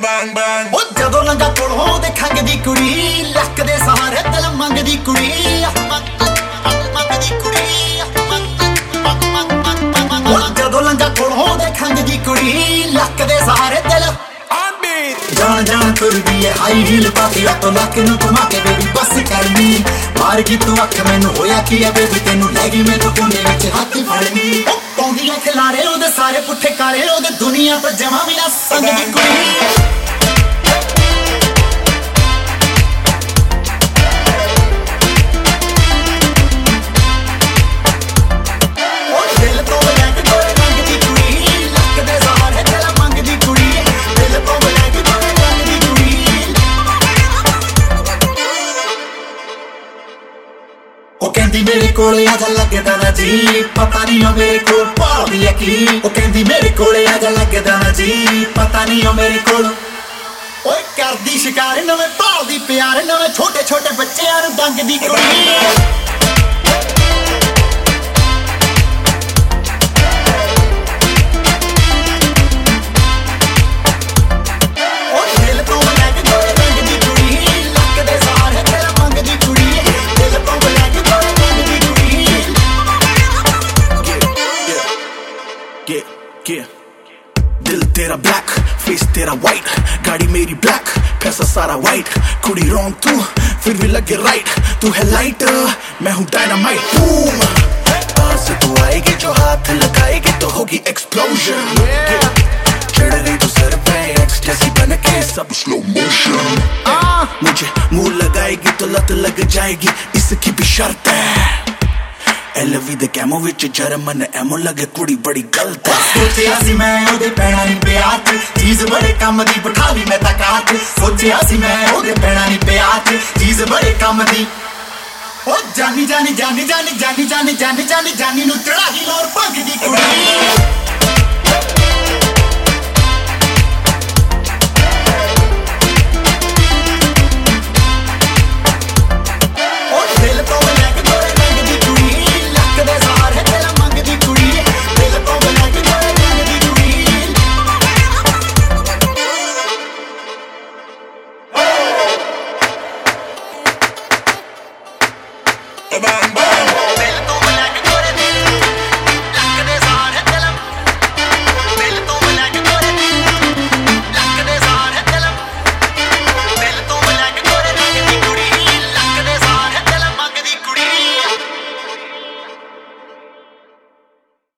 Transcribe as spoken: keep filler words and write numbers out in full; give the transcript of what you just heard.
bang bang ਉਹ ਜਦੋਂ ਲੰਗਾ ਕੋਲੋਂ ਦੇਖਾਂਗੇ ਕੁੜੀ ਲੱਕ ਦੇ ਸਹਾਰੇ ਦਿਲ ਮੰਗਦੀ ਕੁੜੀ ਮੰਗਦੀ ਕੁੜੀ ਉਹ ਜਦੋਂ ਲੰਗਾ ਕੋਲੋਂ ਦੇਖਾਂਗੇ ਕੁੜੀ ਲੱਕ ਦੇ ਸਹਾਰੇ ਦਿਲ ਜਾਣ ਜਾਣ ਤੁਰਦੀ ਏ ਹਾਈ ਹੀਲ ਪਾ ਕੇ ਆਟੋ ਲੱਕ ਨੂੰ ਘੁਮਾ ਕੇ ਬੇਬੀ ਬਸ ਕਰਨੀ ਮਾਰ ਗਈ ਤੂੰ ਅੱਖ ਮੈਨੂੰ ਹੋਇਆ ਕੀ ਐ ਬੇਬੀ ਤੈਨੂੰ ਲੈ ਗਈ ਮੈਨੂੰ ਕੋਨੇ ਵਿੱਚ ਹੱਥ ਫੜਨੀ ਉਹ ਪੌਂਦੀਆਂ ਖਿਲਾਰੇ ਉਹਦੇ ਸਾਰੇ ਪੁੱਠੇ ਕਾਲੇ ਉਹਦੇ ਦੁਨੀਆ ਤੋਂ ਜਮਾ ਵੀ ਨਾ ਸੰਗਦੀ ਕੁੜੀ ਉਹ ਕਹਿੰਦੀ ਮੇਰੇ ਕੋਲੇ ਆ ਜਾ ਲੱਗਦਾ ਨਾ ਜੀ ਪਤਾ ਨਹੀਂ ਉਹ ਮੇਰੇ ਕੋਲ ਭਾਲਦੀ ਐ ਕੀ ਉਹ ਕਹਿੰਦੀ ਮੇਰੇ ਕੋਲੇ ਆ ਜਾ ਲੱਗਦਾ ਨਾ ਜੀ ਪਤਾ ਨਹੀਂ ਉਹ ਮੇਰੇ ਕੋਲ ਓਏ ਕਰਦੀ ਸ਼ਿਕਾਰ ਨਵੇਂ ਭਾਲਦੀ ਪਿਆਰ ਨਵੇਂ ਛੋਟੇ ਛੋਟੇ ਬੱਚਿਆਂ ਨੂੰ ਦੰਗਦੀ ਕੁੜੀ दिल तेरा ब्लैक फेस तेरा वाइट गाड़ी मेरी ब्लैक पैसा सारा वाइट कुड़ी रॉन्ग तू फिर भी लगे राइट तू है लाइट मैं हूँ डायनामाइट बूम पास तू आएगी जो हाथ लगाएगी तो होगी एक्सप्लोजन चढ़ गई तो सर पे एक्सटेसी बन के सब स्लो मोशन मुझे मुंह लगाएगी तो लत लग जाएगी इसकी भी शर्त है एलवी दे कैमो विच जर्मन एमो लगे कुड़ी बड़ी गलत है सोचिया सी मैं ओदे पैणा नहीं पिया चीज बड़े काम दी बिठा ली मैं तकात सोचिया सी मैं ओदे पैणा नहीं पिया चीज बड़े काम दी ओ जानी जानी जानी जानी जानी जानी जानी जानी जानी नु चढ़ा ही लोर भंग दी कुड़ी